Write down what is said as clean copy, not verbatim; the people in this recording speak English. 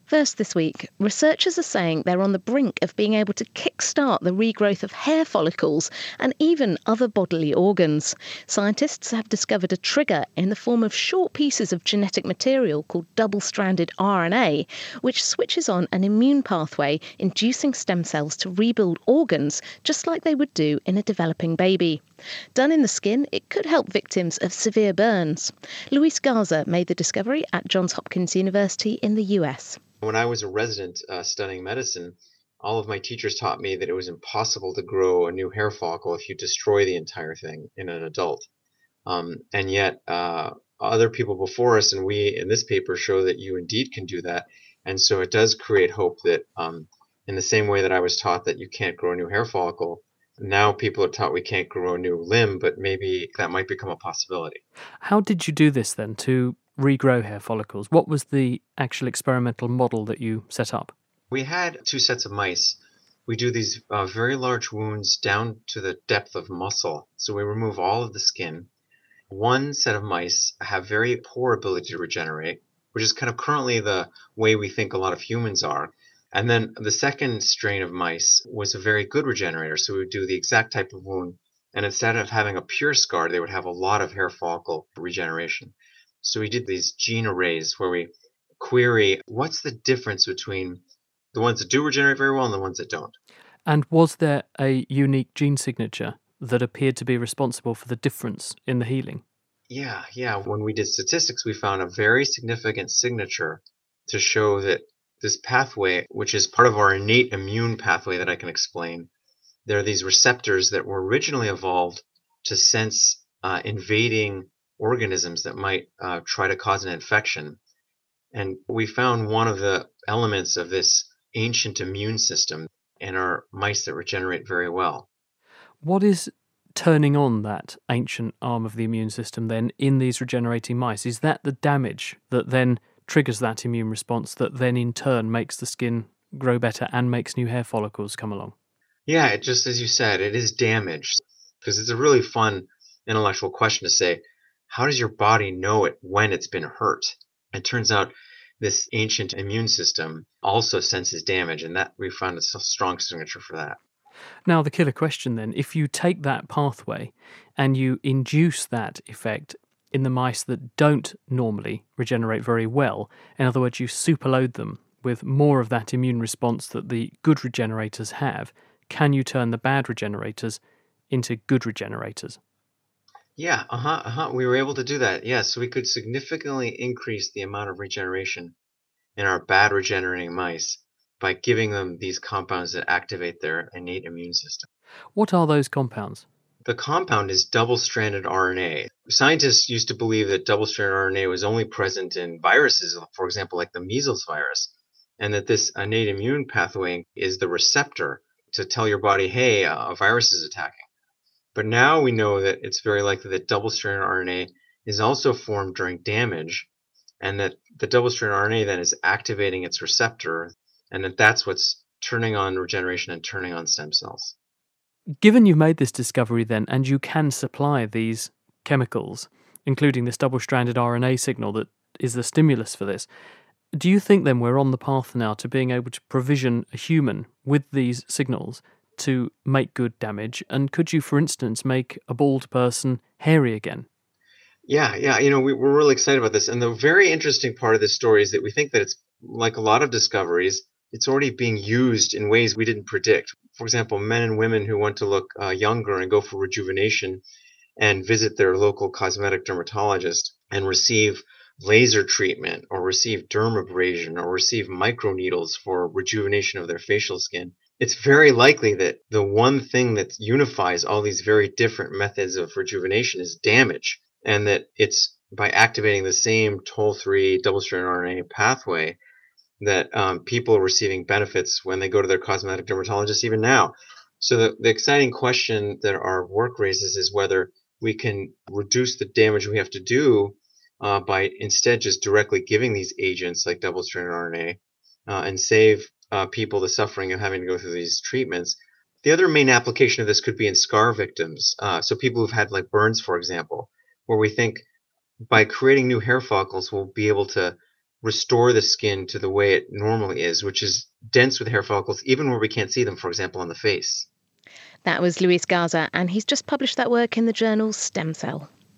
First this week, researchers are saying they're on the brink of being able to kickstart the regrowth of hair follicles and even other bodily organs. Scientists have discovered a trigger in the form of short pieces of genetic material called double-stranded RNA, which switches on an immune pathway inducing stem cells to rebuild organs just like they would do in a developing baby. Done in the skin, it could help victims of severe burns. Luis Garza made the discovery at Johns Hopkins University in the US. When I was a resident studying medicine, all of my teachers taught me that it was impossible to grow a new hair follicle if you destroy the entire thing in an adult. And yet, other people before us and we in this paper show that you indeed can do that. And so it does create hope that in the same way that I was taught that you can't grow a new hair follicle, now people are taught we can't grow a new limb, but maybe that might become a possibility. How did you do this then to regrow hair follicles? What was the actual experimental model that you set up? We had two sets of mice. We do these very large wounds down to the depth of muscle. So we remove all of the skin. One set of mice have very poor ability to regenerate, which is kind of currently the way we think a lot of humans are. And then the second strain of mice was a very good regenerator. So we would do the exact type of wound. And instead of having a pure scar, they would have a lot of hair follicle regeneration. So we did these gene arrays where we query what's the difference between the ones that do regenerate very well and the ones that don't. And was there a unique gene signature that appeared to be responsible for the difference in the healing? Yeah. When we did statistics, we found a very significant signature to show that this pathway, which is part of our innate immune pathway that I can explain, there are these receptors that were originally evolved to sense invading organisms that might try to cause an infection. And we found one of the elements of this ancient immune system in our mice that regenerate very well. What is turning on that ancient arm of the immune system then in these regenerating mice? Is that the damage that then triggers that immune response that then in turn makes the skin grow better and makes new hair follicles come along? Yeah, just as you said, it is damage. Because it's a really fun intellectual question to say, how does your body know it when it's been hurt? It turns out this ancient immune system also senses damage, and that we found a strong signature for that. Now, the killer question then, if you take that pathway and you induce that effect in the mice that don't normally regenerate very well, in other words, you superload them with more of that immune response that the good regenerators have, can you turn the bad regenerators into good regenerators? Yeah, we were able to do that. Yes, we could significantly increase the amount of regeneration in our bad regenerating mice by giving them these compounds that activate their innate immune system. What are those compounds? The compound is double-stranded RNA. Scientists used to believe that double-stranded RNA was only present in viruses, for example, like the measles virus, and that this innate immune pathway is the receptor to tell your body, hey, a virus is attacking. But now we know that it's very likely that double-stranded RNA is also formed during damage, and that the double-stranded RNA then is activating its receptor, and that's what's turning on regeneration and turning on stem cells. Given you've made this discovery then, and you can supply these chemicals, including this double-stranded RNA signal that is the stimulus for this, do you think then we're on the path now to being able to provision a human with these signals to make good damage? And could you, for instance, make a bald person hairy again? Yeah. We're really excited about this. And the very interesting part of this story is that we think that it's like a lot of discoveries, it's already being used in ways we didn't predict. For example, men and women who want to look younger and go for rejuvenation and visit their local cosmetic dermatologist and receive laser treatment or receive dermabrasion or receive microneedles for rejuvenation of their facial skin. It's very likely that the one thing that unifies all these very different methods of rejuvenation is damage, and that it's by activating the same Toll-3 double-stranded RNA pathway that people are receiving benefits when they go to their cosmetic dermatologist even now. So the exciting question that our work raises is whether we can reduce the damage we have to do by instead just directly giving these agents like double-stranded RNA and save people the suffering of having to go through these treatments. The other main application of this could be in scar victims. So people who've had like burns, for example, where we think by creating new hair follicles, we'll be able to restore the skin to the way it normally is, which is dense with hair follicles, even where we can't see them, for example, on the face. That was Luis Garza, and he's just published that work in the journal Stem Cell.